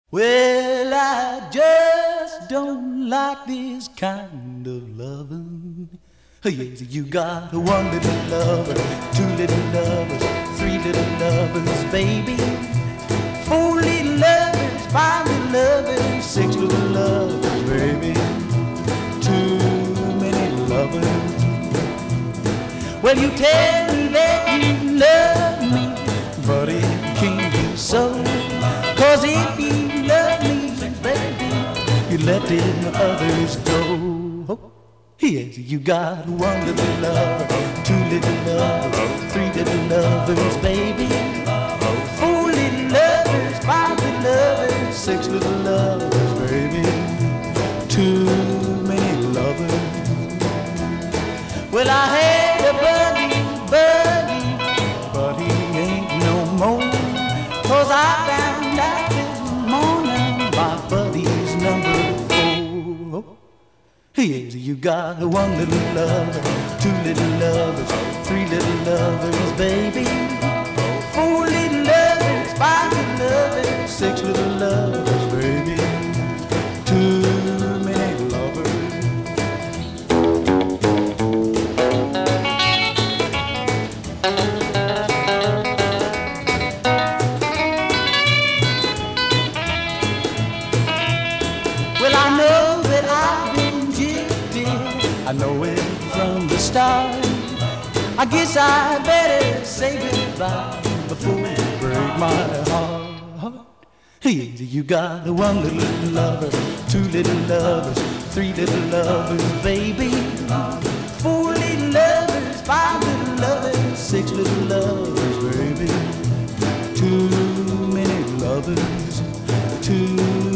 Well, I just don't like this kind of loving. Yes, you got one little lover, two little lovers, three little lovers, baby. Four little lovers, five little lovers, six little lovers, baby. Too many lovers. Well, you tell me that you love me, but it can't be so. 'Cause if you love me, baby, you let them others go. Yes, you got one little lover, two little lovers, three little lovers, baby. Four little lovers, five little lovers, six little lovers, baby. Too many lovers. Well, I had a buddy, but he ain't no more. 'Cause I found out this morning my buddy's number 4. Yes, you got one little lover, two little lovers, three little lovers, baby. Four little lovers, five little lovers, six little lovers, baby. Too many lovers. Well, I know that I've been jilted, I know it from the start. I guess I better say goodbye before you break my heart. Yes, you got one little lover, two little lovers, three little lovers, baby. Four little lovers, five little lovers, six little lovers, baby. Too many lovers, too